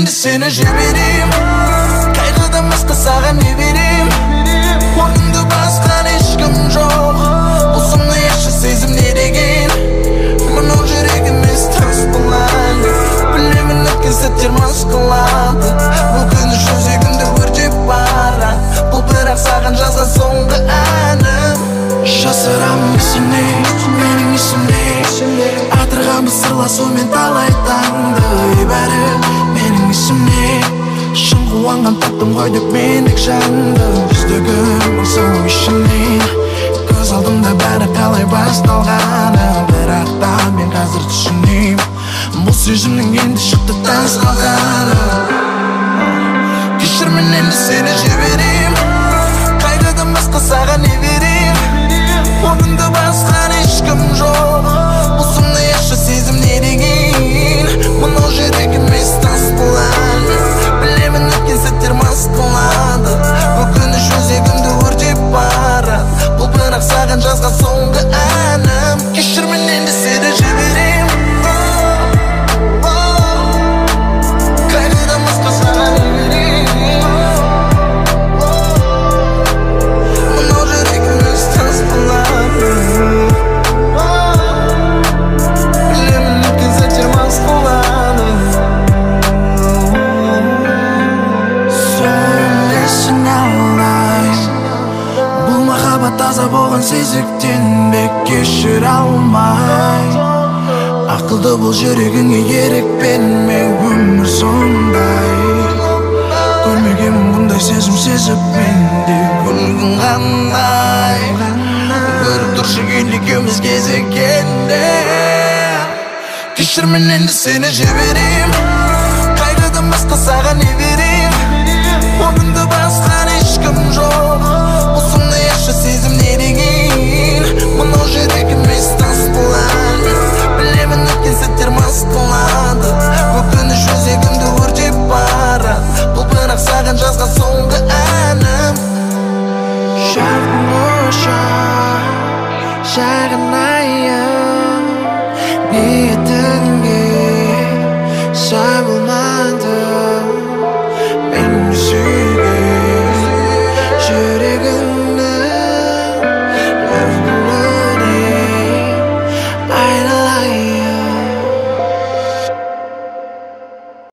енді сені жіберем, қайғыдан басқа саған не берем, орныңды басқан ешкім жоқ, ұзымды еші сезім не деген, мынау жүрек емес тас болады, білемін өткен сәттер мас қылады, бұл күні жүрегімді өртеп барады, бұл бірақ саған жазған соңғы әнім. Жасырамын есімде, менің есімде, атырғанбыз сырласумен талай таңды, бәрі менің есімде, шын қуанған таптым ғой деп мендік жанды, жүздігім сұлу ішімде, көз алдымда бәрі қалай басталғаны, бірақ та мен қазір түсінем, бұл сезімнің енді шықты тасталғаны. Кешір мен енді сені жіберем, қайғыдан басқа саған не берем, орныңды басқан ешкім жоқ, бұл сұмды еші сезім не деген, мынау жүрек емес тас болады, білемін өткен сәттер мас қылады, бұл күні жүрегімді өртеп барады, бұл бірақ саған жазған соңғы әнім. Кешір мен енді сені жіберем, қайғыдан басқа саған не берем, мынау жүрек емес тас болады, білемін өткен сәттер мас қылады. Сөйлесін алай, бұл махаббат таза болған сезіктен бе кешіре алмай, ақылды бұл жүрегіңе ерік берме, өмір сондай, көрмеген бұндай сезім сезіп менде күлгін қандай, көріп тұршы ел екеуміз кезіккенде. Кешір мен енді сені жіберем, қайғыдан басқа саған не берем, орныңды басқан ешкім жоқ, ұзымды еші сезім не деген, мынау жүрек емес тас болады, білемін өткен сәттер мас қылады, бұл күні жүрегімді өртеп барады, бұл бірақ саған жазған соңғы әнім. Шағын айым, ниеті